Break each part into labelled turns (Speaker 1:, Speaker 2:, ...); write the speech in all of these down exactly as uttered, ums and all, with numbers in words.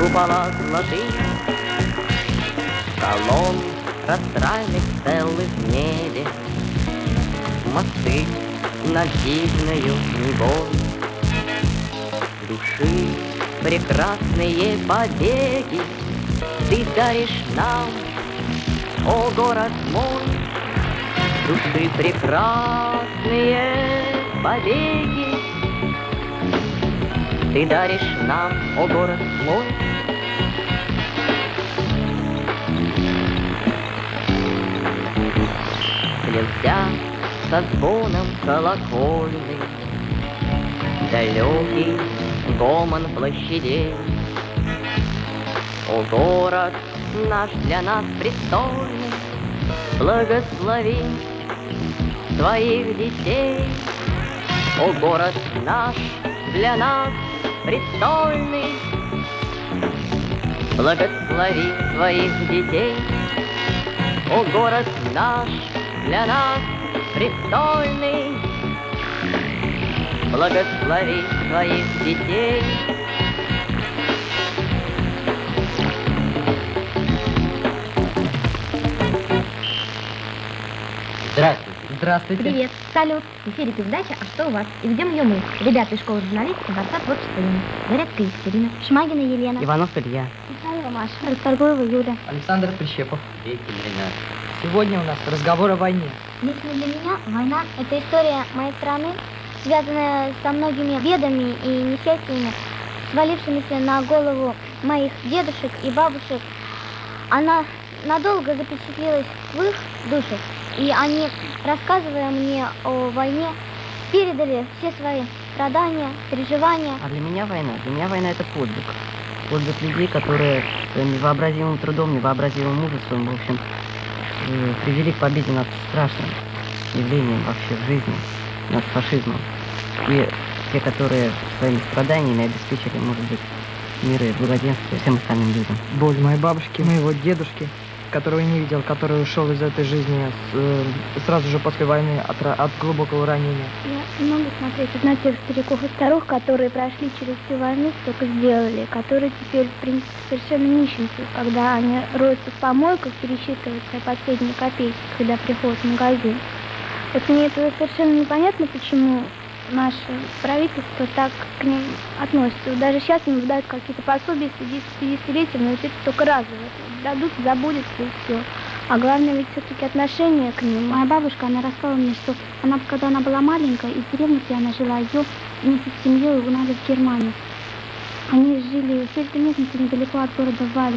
Speaker 1: купола золотые, колонн растральных целых в небе, мосты над сильною Невой. Души прекрасные побеги ты даришь нам, о город мой. Души прекрасные побеги ты даришь нам, о город мой. Слился со звоном колокольный далекий гомон площадей. О город наш для нас престольный, благослови твоих детей. О город наш для нас престольный, благослови твоих детей. О город наш для нас престольный, благослови твоих детей. Здравствуйте.
Speaker 2: Здравствуйте.
Speaker 3: Привет. Салют. В эфире передача «А что у вас?» И ведем ее мы, ребята из школы журналистики Дворца творчества имени Зарядка Екатерина, Шмагина Елена,
Speaker 1: Иванов Илья,
Speaker 3: Михайлова Маша, Расторгуева Юля,
Speaker 2: Александр Прищепов.
Speaker 1: Петин Ренат.
Speaker 2: Сегодня у нас разговор о войне.
Speaker 3: Лично для меня война – это история моей страны, связанная со многими бедами и несчастьями, свалившимися на голову моих дедушек и бабушек. Она надолго запечатлелась в их душах, и они, рассказывая мне о войне, передали все свои страдания, переживания.
Speaker 1: А для меня война, для меня война это подвиг. Подвиг людей, которые своим невообразимым трудом, невообразимым мужеством, в общем, привели к победе над страшным явлением вообще в жизни, над фашизмом. И те, которые своими страданиями обеспечили, может быть, мир и благоденствие всем остальным людям.
Speaker 2: Боль моей бабушки, моего дедушки, которого я не видел, который ушел из этой жизни с, э, сразу же после войны от, от глубокого ранения.
Speaker 3: Я много смотреть на тех стариков и старух, которые прошли через всю войну, столько сделали, которые теперь, в принципе, совершенно нищенцы, когда они роются в помойках, пересчитывают свои последние копейки, когда приходят в магазин. Вот мне это совершенно непонятно, почему наше правительство так к ним относится. Даже сейчас им выдают какие-то пособия с пятидесятилетием, но это только разово. Дадут, забудется и все. А главное ведь все-таки отношение к ним. Моя бабушка, она рассказала мне, что она, когда она была маленькая, из деревни, где она жила, ее вместе с семьей угнали в Германию. Они жили в сельской местности недалеко от города Вальц.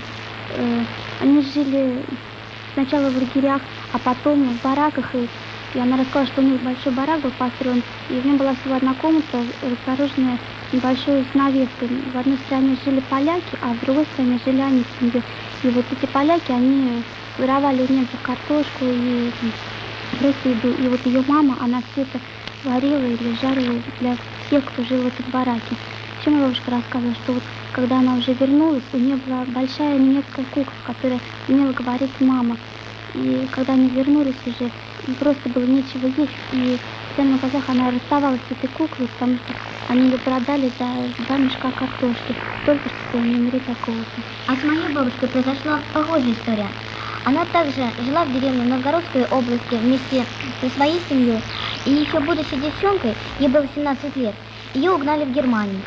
Speaker 3: Они жили сначала в лагерях, а потом в бараках. И И она рассказала, что у них большой барак был построен, и в нем была всего одна комната, расположенная небольшой с навеской. В одной стороне жили поляки, а в другой стороне жили они с семьей. И вот эти поляки, они воровали у немцев картошку и просто еду. И вот ее мама, она все это варила или жарила для всех, кто жил в этом бараке. Еще моя бабушка рассказывала, что вот когда она уже вернулась, у нее была большая немецкая кукла, которая умела говорить «мама». И когда они вернулись уже, им просто было нечего есть, и прямо на глазах она расставалась с этой куклой, потому что они ее продали за два мешка картошки, только чтобы не умереть от голода. А с моей бабушкой произошла похожая история. Она также жила в деревне Новгородской области вместе со своей семьей, и еще будучи девчонкой, ей было семнадцать лет, ее угнали в Германию.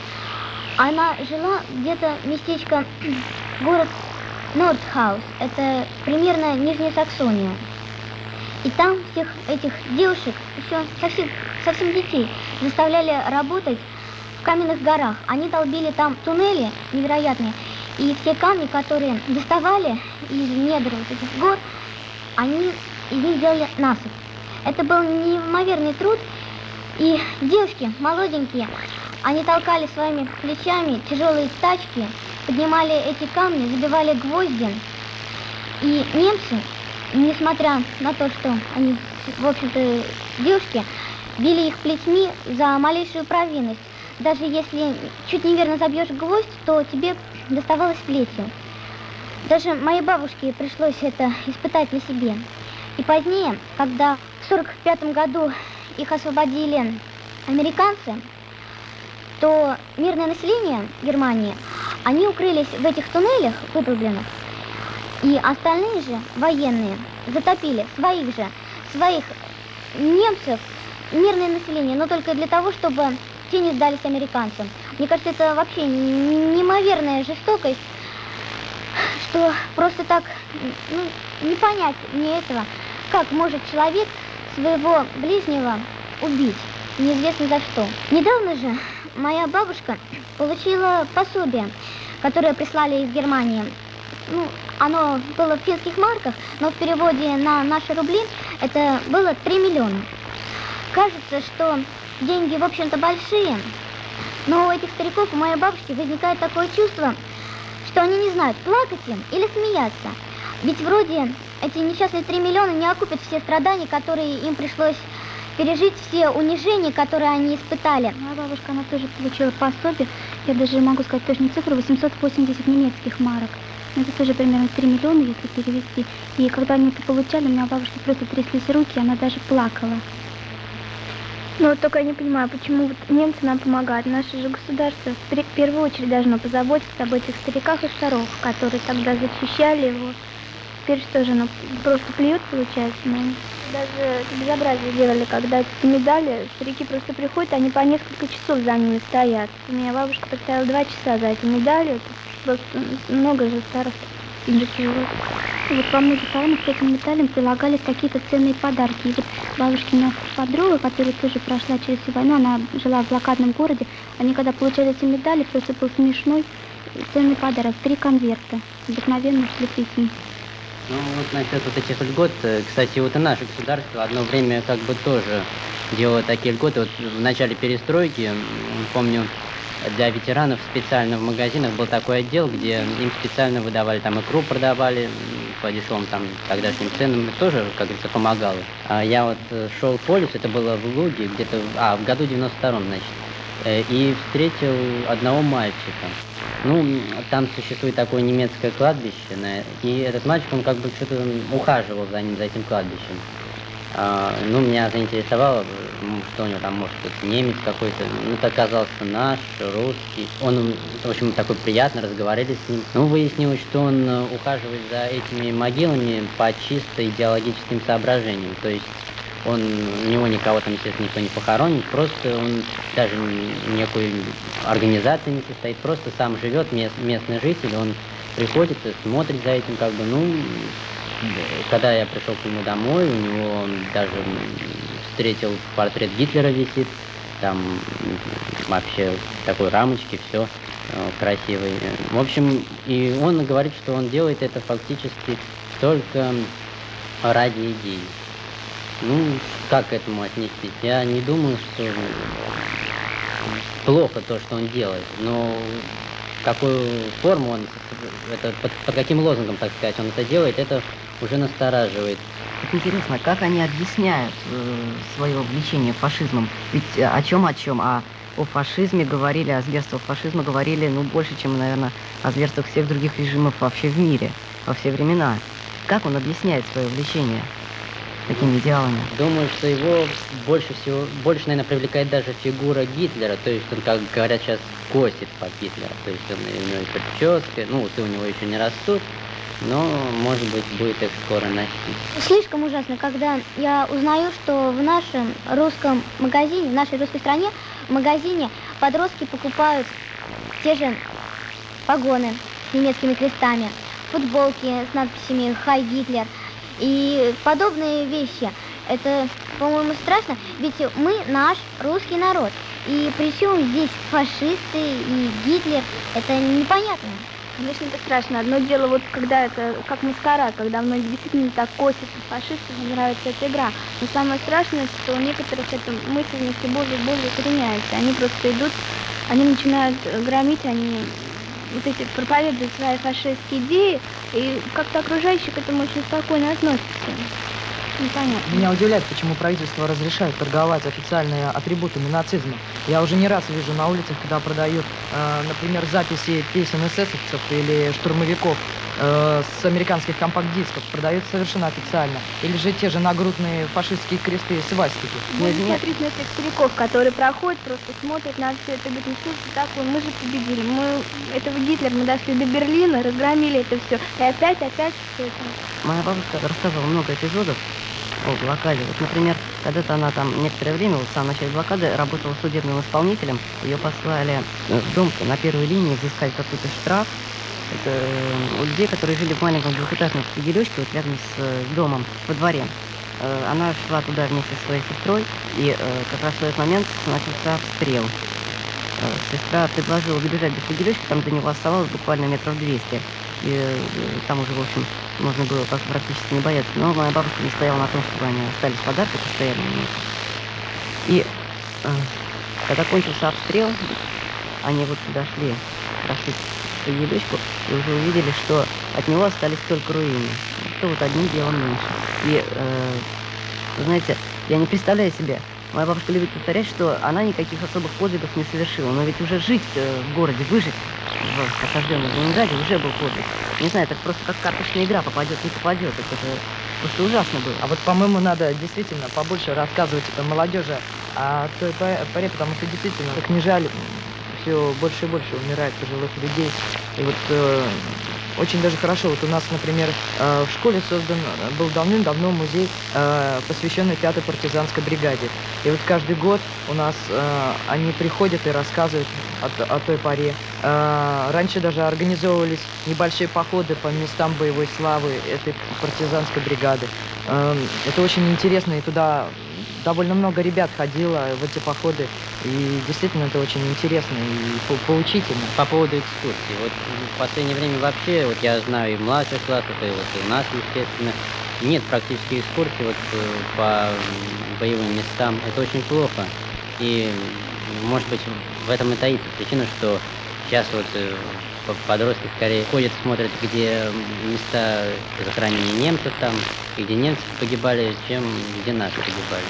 Speaker 3: Она жила где-то местечко, город Нордхаус, это примерно Нижняя Саксония. И там всех этих девушек, еще совсем, совсем детей, заставляли работать в каменных горах. Они долбили там туннели невероятные, и все камни, которые доставали из недр вот этих гор, они из них делали насыпь. Это был неимоверный труд, и девушки молоденькие, они толкали своими плечами тяжелые тачки, поднимали эти камни, забивали гвозди, и немцы, несмотря на то, что они, в общем-то, девушки, били их плетьми за малейшую провинность. Даже если чуть неверно забьешь гвоздь, то тебе доставалось плетью. Даже моей бабушке пришлось это испытать на себе. И позднее, когда в сорок пятом году их освободили американцы, то мирное население Германии,
Speaker 4: Они укрылись в этих туннелях выпрыгленных, и остальные же военные затопили своих же, своих немцев, мирное население, но только для того, чтобы те не сдались американцам. Мне кажется, это вообще неимоверная жестокость, что просто так, ну, не понять мне этого, как может человек своего ближнего убить, неизвестно за что. Недавно же моя бабушка получила пособие, которое прислали из Германии. Ну, оно было в финских марках, но в переводе на наши рубли это было три миллиона. Кажется, что деньги, в общем-то, большие, но у этих стариков, у моей бабушки, возникает такое чувство, что они не знают, плакать им или смеяться. Ведь вроде эти несчастные три миллиона не окупят все страдания, которые им пришлось пережить, все унижения, которые они испытали.
Speaker 3: Моя бабушка, она тоже получила пособие, я даже могу сказать точную цифру, восемьсот восемьдесят немецких марок. Это тоже примерно три миллиона, если перевести. И когда они это получали, у меня у бабушки просто тряслись руки, она даже плакала. Но вот только я не понимаю, почему вот немцы нам помогают. Наше же государство в первую очередь должно позаботиться об этих стариках и старух, которые тогда защищали его. Теперь что же, ну просто плюют, получается, на них. Даже безобразие делали, когда эти медали, старики просто приходят, они по несколько часов за ними стоят. У меня бабушка поставила два часа за эти медали, это просто много же старых индустрий. Вот во многих салонах к этим медалям прилагались какие-то ценные подарки. И вот бабушкина подруга, которая тоже прошла через всю войну, она жила в блокадном городе, они когда получали эти медали, просто был смешной ценный подарок. Три конверта, обыкновенных для писем.
Speaker 5: Ну вот насчет вот этих льгот, кстати, вот и наше государство одно время как бы тоже делало такие льготы. Вот в начале перестройки, помню, для ветеранов специально в магазинах был такой отдел, где им специально выдавали, там икру продавали по дешевым там тогдашним ценам, и тоже, как говорится, помогало. А я вот шел по лесу, это было в Луге, где-то, а, в году девяносто втором, значит, и встретил одного мальчика. Ну, там существует такое немецкое кладбище, и этот мальчик, он как бы что-то ухаживал за ним, за этим кладбищем. А, ну, меня заинтересовало, что у него там, может быть, немец какой-то. Ну, это оказался наш, русский. Он, в общем, такой приятно, разговаривали с ним. Ну, выяснилось, что он ухаживает за этими могилами по чисто идеологическим соображениям. То есть он, у него никого там, естественно, никто не похоронит, просто он даже никакой организации не состоит, просто сам живет, мест, местный житель, он приходит и смотрит за этим, как бы, ну, когда я пришел к нему домой, у него он даже встретил портрет Гитлера висит, там вообще в такой рамочке, все красивый. В общем, и он говорит, что он делает это фактически только ради идеи. Ну, как к этому отнестись? Я не думаю, что плохо то, что он делает, но какую форму он, это, под, под каким лозунгом, так сказать, он это делает, это уже настораживает.
Speaker 1: Так интересно, как они объясняют э, свое влечение фашизмом? Ведь э, о чем, о чем? А о фашизме говорили, о зверствах фашизма говорили, ну, больше, чем, наверное, о зверствах всех других режимов вообще в мире, во все времена. Как он объясняет свое влечение такими идеалами?
Speaker 5: Думаю, что его больше всего, больше, наверное, привлекает даже фигура Гитлера, то есть он, как говорят сейчас, косит под Гитлера, то есть он, у него еще прическа, ну, усы у него еще не растут, но, может быть, будет их скоро носить.
Speaker 4: Слишком ужасно, когда я узнаю, что в нашем русском магазине, в нашей русской стране, в магазине подростки покупают те же погоны с немецкими крестами, футболки с надписями «Хай Гитлер». И подобные вещи, это, по-моему, страшно, ведь мы наш русский народ. И при чем здесь фашисты и Гитлер, это непонятно.
Speaker 3: Конечно, это страшно. Одно дело, вот когда это как маскарад, когда многие действительно так косят фашистов, им нравится эта игра. Но самое страшное, что у некоторых эта мысль не все более и более укореняется. Они просто идут, они начинают громить, они вот эти проповедуют свои фашистские идеи, и как-то окружающие к этому очень спокойно относятся. Непонятно.
Speaker 2: Меня удивляет, почему правительство разрешает торговать официальными атрибутами нацизма. Я уже не раз вижу на улицах, когда продают, э, например, записи песен эсэсовцев или штурмовиков э, с американских компакт-дисков продаются совершенно официально. Или же те же нагрудные фашистские кресты и свастики.
Speaker 3: Будем смотреть на этих стариков, которые проходят, просто смотрят на все это, говорят, ну что же такое, мы же победили, мы этого Гитлера, мы дошли до Берлина, разгромили это все, и опять, опять все это.
Speaker 1: Моя бабушка рассказывала много эпизодов о блокаде. Вот, например, когда-то она там некоторое время, вот в самом начале блокады, работала судебным исполнителем. Ее послали в дом на первой линии взыскать какой-то штраф. Это у людей, которые жили в маленьком двухэтажном флигелечке, вот рядом с э, домом, во дворе. Э, она шла туда вместе со своей сестрой, и э, как раз в этот момент начался обстрел. Э, сестра предложила добежать до флигелечка, там до него оставалось буквально метров двести. И э, там уже, в общем, можно было практически не бояться. Но моя бабушка не стояла на том, чтобы они остались в подарках, постояли на них. И э, когда кончился обстрел, они вот подошли, прошли к флигелечку и уже увидели, что от него остались только руины. Что вот одним делом меньше. И, э, вы знаете, я не представляю себе, моя бабушка любит повторять, что она никаких особых подвигов не совершила. Но ведь уже жить э, в городе, выжить в осажденном Ленинграде уже был подвиг. Не знаю, это просто как карточная игра, попадет, не попадет. Это же просто ужасно было.
Speaker 2: А вот, по-моему, надо действительно побольше рассказывать молодежи о той поре, потому что действительно, как не жаль, все больше и больше умирает пожилых людей. И вот э, очень даже хорошо. Вот у нас, например, э, в школе создан был давным-давно музей, э, посвященный пятой партизанской бригаде. И вот каждый год у нас э, они приходят и рассказывают о, о той поре. Э, раньше даже организовывались небольшие походы по местам боевой славы этой партизанской бригады. Э, это очень интересно, и туда довольно много ребят ходило в эти походы. И действительно это очень интересно и по поучительно.
Speaker 5: По поводу экскурсий. Вот в последнее время вообще, вот я знаю и в младших классах, и вот и у нас, естественно, нет практически экскурсий вот по боевым местам. Это очень плохо. И, может быть, в этом и таится причина, что сейчас вот подростки скорее ходят, смотрят, где места захоронения немцев там, и где немцы погибали, чем где наши погибали.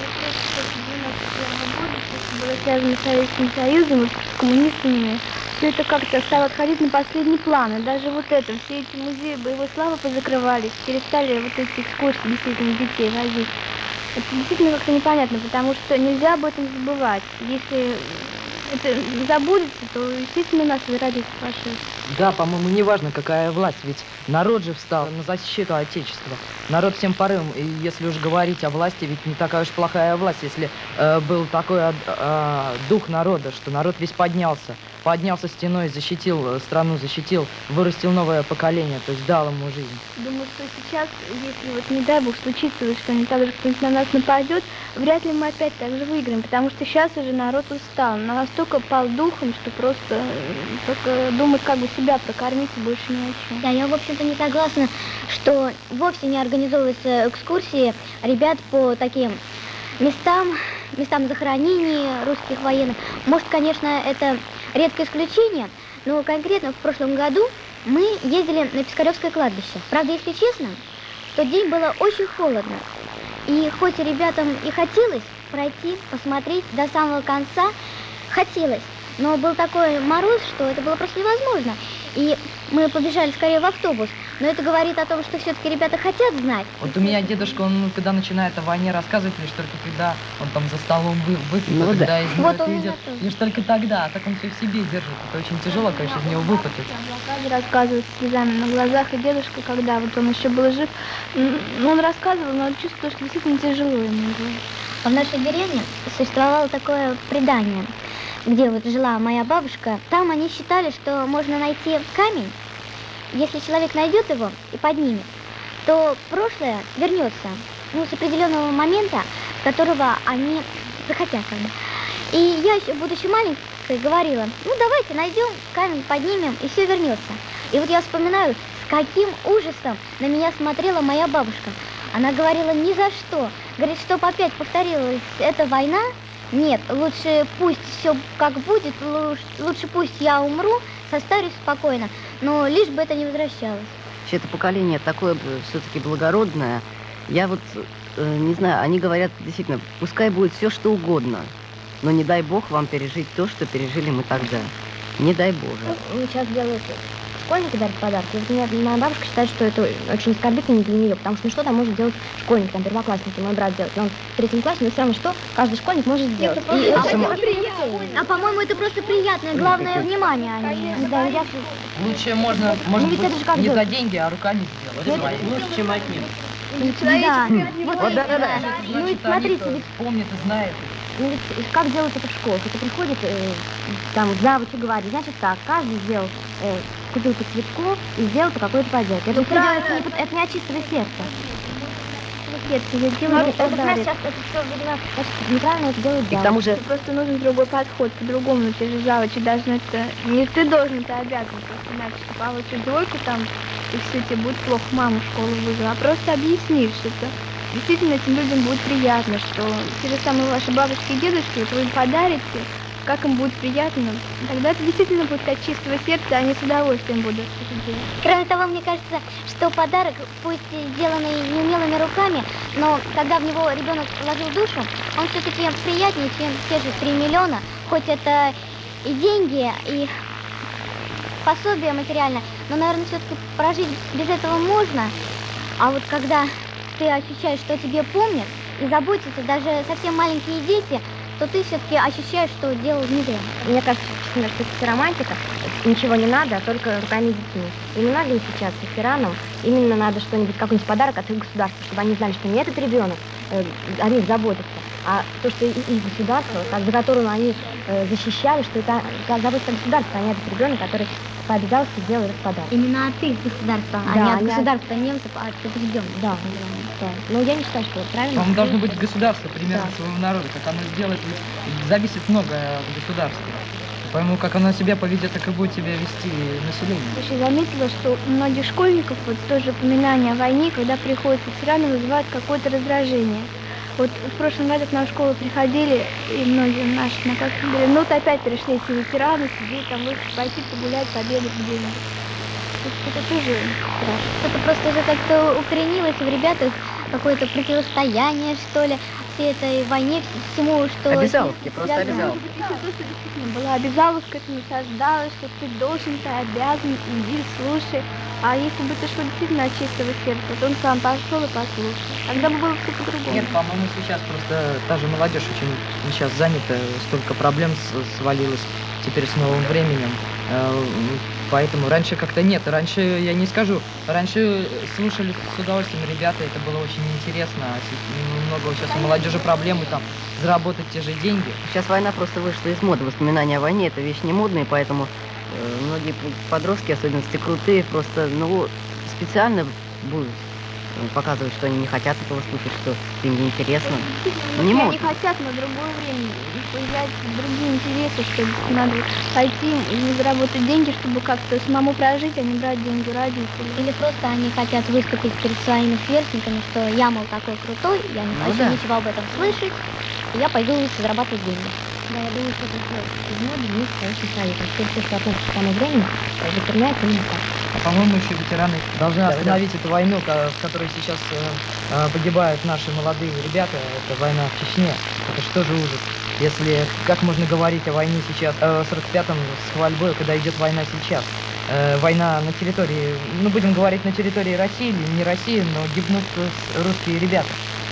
Speaker 3: Было связано с Советским Союзом, с коммунистами, все это как-то стало отходить на последний план. И даже вот это, все эти музеи боевой славы позакрывались, перестали вот эти экскурсии действительно детей возить. Это действительно как-то непонятно, потому что нельзя об этом забывать. Если это забудется, то действительно нас возродится фашизм.
Speaker 2: Да, по-моему, не важно, какая власть, ведь народ же встал на защиту Отечества. Народ всем порывом, и если уж говорить о власти, ведь не такая уж плохая власть, если э, был такой э, дух народа, что народ весь поднялся, поднялся стеной, защитил страну, защитил, вырастил новое поколение, то есть дал ему жизнь.
Speaker 3: Думаю, что сейчас, если вот не дай бог случится, что-нибудь так же кто-нибудь на нас нападет, вряд ли мы опять так же выиграем, потому что сейчас уже народ устал, настолько пал духом, что просто только думает, как бы себя прокормить и больше ни о чем.
Speaker 4: Да, я, в общем-то, не согласна, что вовсе не организовываются экскурсии ребят по таким местам, местам захоронений русских военных. Может, конечно, это редкое исключение, но конкретно в прошлом году мы ездили на Пискаревское кладбище. Правда, если честно, в тот день было очень холодно. И хоть ребятам и хотелось пройти, посмотреть до самого конца, хотелось, но был такой мороз, что это было просто невозможно. И мы побежали скорее в автобус. Но это говорит о том, что все-таки ребята хотят знать.
Speaker 2: Вот у меня дедушка, он когда начинает о войне рассказывать, лишь только когда он там за столом вы, выпьет,
Speaker 1: Ну
Speaker 2: а
Speaker 1: да.
Speaker 2: когда из него
Speaker 4: Вот
Speaker 2: это
Speaker 4: у меня
Speaker 2: идет,
Speaker 4: тоже.
Speaker 2: лишь только тогда, а так он все в себе держит. Это очень тяжело, конечно, из него выпутать.
Speaker 3: О блокаде рассказывает с слезами на глазах, и дедушка, когда вот он еще был жив, ну, он рассказывал, но чувствовал, что действительно тяжело ему было.
Speaker 4: В нашей деревне существовало такое предание, где вот жила моя бабушка. Там они считали, что можно найти камень. Если человек найдет его и поднимет, то прошлое вернется, ну, с определенного момента, с которого они захотят. Как бы. И я еще, будучи маленькой, говорила, ну, давайте найдем камень, поднимем, и все вернется. И вот я вспоминаю, с каким ужасом на меня смотрела моя бабушка. Она говорила, ни за что. Говорит, чтоб опять повторилась эта война, нет, лучше пусть все как будет, лучше пусть я умру, состарюсь спокойно, но лишь бы это не возвращалось.
Speaker 1: Вообще, это поколение такое все-таки благородное. Я вот э, не знаю, они говорят действительно, пускай будет все что угодно, но не дай бог вам пережить то, что пережили мы тогда. Не дай Боже.
Speaker 4: Ну, сейчас делают школьники дарят подарки. И вот у меня моя бабушка считает, что это очень оскорбительно для нее, потому что ну, что там может делать школьник, там, первоклассники, мой брат делает. Но он в третьем классе, но все равно что каждый школьник может сделать.
Speaker 3: Это
Speaker 4: И
Speaker 3: просто
Speaker 4: это-
Speaker 3: приятно.
Speaker 4: а по-моему, это просто приятное, главное внимание. Они да, я-
Speaker 2: Лучше можно, может
Speaker 4: ведь
Speaker 2: быть,
Speaker 4: это же как
Speaker 2: не
Speaker 4: делать?
Speaker 2: за деньги, а руками сделать.
Speaker 5: Вот это лучше, чем отнюдь.
Speaker 4: Да, вот,
Speaker 2: Вот да, да, да.
Speaker 4: Ну и смотрите, ведь
Speaker 2: помнит и знает.
Speaker 4: Ну ведь как делают это в школах? Это приходит э, там завуч и говорит, значит так, каждый сделал, э, купил по цветку и сделал по какой-то поделке. Это, всё делается не, под- это не от чистого сердца.
Speaker 3: Сердце я
Speaker 4: Ну,
Speaker 3: делаю,
Speaker 4: это,
Speaker 3: это
Speaker 4: у нас сейчас это все, видимо, значит, неправильно это делают
Speaker 1: И к
Speaker 4: завуч.
Speaker 1: тому же,
Speaker 3: Просто нужен другой подход, по-другому. Но те же завучи должны это... Не ты должен, это обязан. Просто иначе ты получишь двойку там, и все, тебе будет плохо, маму в школу вызвала. А просто объяснишь это. Действительно, этим людям будет приятно, что те же самые ваши бабушки и дедушки, вот вы им подарите, как им будет приятно. Тогда это действительно будет от чистого сердца, они с удовольствием будут это делать.
Speaker 4: Кроме того, мне кажется, что подарок, пусть и сделанный неумелыми руками, но когда в него ребенок вложил душу, он все-таки приятнее, чем те же три миллиона, хоть это и деньги, и пособие материальное, но, наверное, все-таки прожить без этого можно. А вот когда ты ощущаешь, что о тебе помнят и заботятся даже совсем маленькие дети, то ты все-таки ощущаешь, что дело внутри. Мне кажется, что это романтика. Ничего не надо, а только руками детей. И не надо им сейчас, ветеранам, именно надо что-нибудь, какой-нибудь подарок от их государства, чтобы они знали, что не этот ребенок э, о них заботится, а то, что их, их государство, как, за которым они э, защищали, что это как заботится государство, а не этот ребенок, который по обязаловке делал этот подарок.
Speaker 6: Именно от их государства, а
Speaker 4: Да,
Speaker 6: не от
Speaker 4: они от-
Speaker 6: государства немцев, а от побежденных.
Speaker 4: Да, да. Но я не считаю, что это правильно.
Speaker 2: Там должно быть государство, примерно
Speaker 4: Да.
Speaker 2: своего народа. Как оно сделает, ведь зависит многое от государства. Поэтому как оно себя поведет, так и будет себя вести население.
Speaker 3: Еще заметила, что у многих школьников вот тоже упоминание о войне, когда приходят ветераны, вызывает какое-то раздражение. Вот в прошлом году к нам в школу приходили, и многие наши на как говорили, ну вот опять пришли эти ветераны, сидеть там, вышли, пойти погулять, пообедать где-нибудь. То есть это тоже страшно.
Speaker 6: Это просто уже как-то укоренилось в ребятах какое-то противостояние, что ли, всей этой войне, всему, что...
Speaker 1: обязаловки, просто
Speaker 6: связано.
Speaker 1: обязаловки.
Speaker 3: Была обязаловка, это насаждалось, что ты должен, ты обязан, иди, слушай. А если бы ты шел действительно от чистого сердца, то он сам пошел и послушал. Тогда бы было все по-другому.
Speaker 2: Нет, по-моему, сейчас просто та же молодежь очень сейчас занята, столько проблем с- свалилось теперь с новым временем. Э, Поэтому раньше как-то нет. Раньше, я не скажу, раньше слушали с удовольствием ребята, это было очень интересно. А се- много сейчас у молодежи проблемы там заработать те же деньги.
Speaker 1: Сейчас война просто вышла из моды. Воспоминания о войне — это вещь не модная, поэтому э, многие подростки, особенно те крутые, просто ну, специально будут э, показывать, что они не хотят этого слушать, что им не интересно. Ну, не
Speaker 3: Они
Speaker 1: модно.
Speaker 3: хотят на другое время, появляются другие интересы, что надо пойти и заработать деньги, чтобы как-то самому прожить, а не брать деньги у родителей.
Speaker 6: Или просто они хотят выступить перед своими сверстниками, что я, мол, такой крутой, я не
Speaker 1: Ну
Speaker 6: хочу
Speaker 1: да.
Speaker 6: ничего об этом слышать, и я пойду зарабатывать деньги.
Speaker 4: Да, я думаю, что это из моды не очень правильно. Все, все, что относится к тому времени, выполняется именно так.
Speaker 2: А по-моему, еще ветераны должны остановить эту войну, ко- в которой сейчас э, э, погибают наши молодые ребята. Это война в Чечне. Это что же ужас. Если как можно говорить о войне сейчас, э, в сорок пятом с хвальбой, когда идет война сейчас. Э, война на территории, ну будем говорить на территории России или не России, но гибнут э, русские ребята.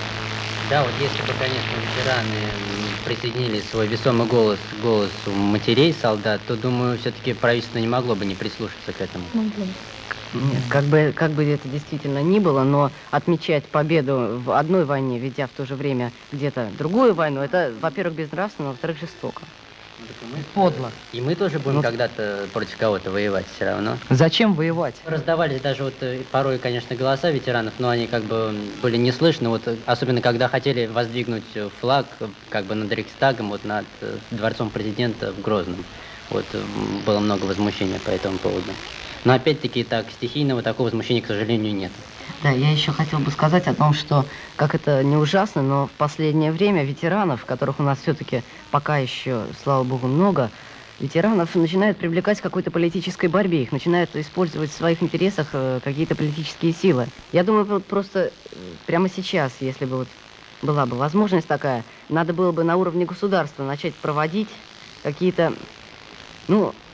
Speaker 5: Да, вот если бы, конечно, ветераны м, присоединили свой весомый голос к голосу матерей солдат, то, думаю, все-таки правительство не могло бы не прислушаться к этому.
Speaker 1: Нет, как бы, как бы это действительно ни было, но отмечать победу в одной войне, ведя в то же время где-то другую войну, это, во-первых, безнравственно, во-вторых, жестоко.
Speaker 2: Подло.
Speaker 5: И мы тоже будем
Speaker 1: Ну,
Speaker 5: когда-то против кого-то воевать все равно.
Speaker 2: Зачем воевать?
Speaker 5: Раздавались даже вот э, порой, конечно, голоса ветеранов, но они как бы были не слышны. Вот э, особенно когда хотели воздвигнуть э, флаг э, как бы над Рейхстагом, вот над э, дворцом президента в Грозном. Вот э, м, было много возмущения по этому поводу. Но опять-таки так стихийного такого возмущения, к сожалению, нет.
Speaker 1: Да, я еще хотел бы сказать о том, что, как это не ужасно, но в последнее время ветеранов, которых у нас все-таки пока еще, слава богу, много, ветеранов начинают привлекать к какой-то политической борьбе, их начинают использовать в своих интересах э, какие-то политические силы. Я думаю, вот просто э, прямо сейчас, если бы вот была бы возможность такая, надо было бы на уровне государства начать проводить какие-то, ну,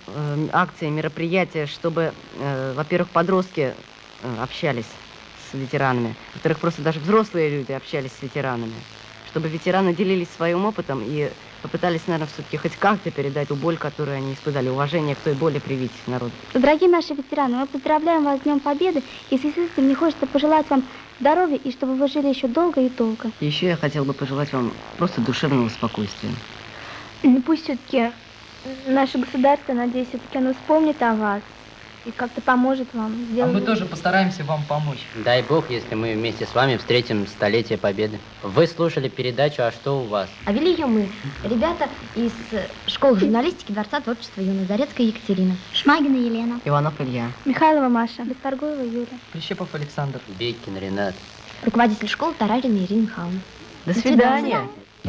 Speaker 1: э, акции, мероприятия, чтобы, э, во-первых, подростки э, общались с ветеранами, во-вторых, просто даже взрослые люди общались с ветеранами, чтобы ветераны делились своим опытом и попытались, наверное, все-таки хоть как-то передать ту боль, которую они испытали, уважение к той боли привить народу.
Speaker 3: Дорогие наши ветераны, мы поздравляем вас с Днем Победы, и в связи с этим мне хочется пожелать вам здоровья и чтобы вы жили еще долго и долго.
Speaker 1: И еще я хотел бы пожелать вам просто душевного спокойствия.
Speaker 3: Пусть все-таки наше государство, надеюсь, все-таки оно вспомнит о вас и как-то поможет вам
Speaker 2: А
Speaker 3: сделать.
Speaker 2: мы тоже постараемся вам помочь.
Speaker 5: Дай бог, если мы вместе с вами встретим столетие Победы. Вы слушали передачу «А что у вас?».
Speaker 6: А вели ее мы, ребята из э, школы журналистики Дворца творчества юных, Зарецкая Екатерина.
Speaker 4: Шмагина Елена.
Speaker 1: Иванов Илья.
Speaker 3: Михайлова Маша, Бесторгуева Юля.
Speaker 2: Прищепов Александр.
Speaker 5: Бейкин Ренат.
Speaker 6: Руководитель школы Тарарина Ирина Михайловна.
Speaker 1: До свидания.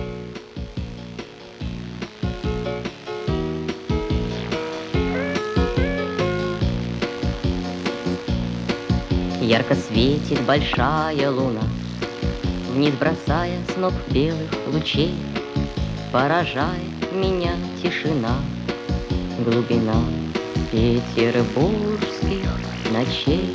Speaker 7: Ярко светит большая луна, вниз бросая сноп белых лучей. Поражает меня тишина, глубина петербургских ночей.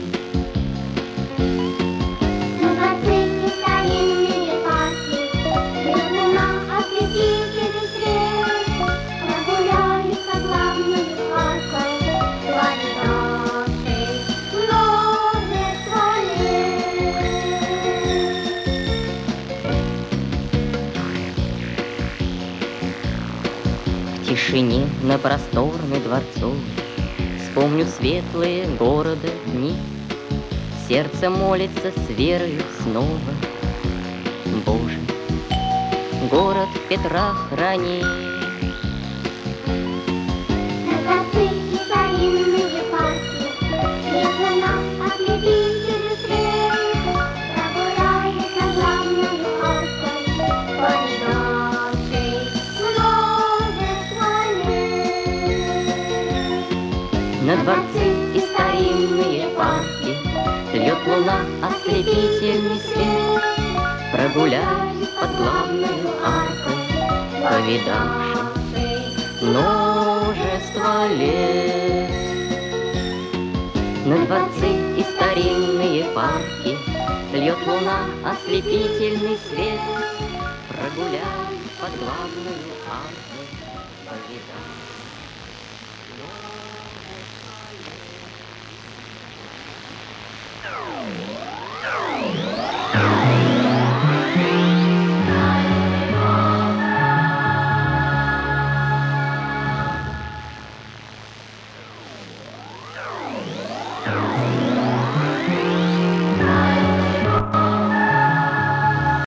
Speaker 7: В тишине на просторной дворцовой вспомню светлые города дни. Сердце молится с верою снова. Боже, город Петра храни. На дворцы и старинные парки льет луна ослепительный свет. Прогуляюсь под главной аркой, повидавши множество лет. На дворцы и старинные парки льет луна ослепительный свет. Прогуляюсь под главной аркой, повидавши. Oh,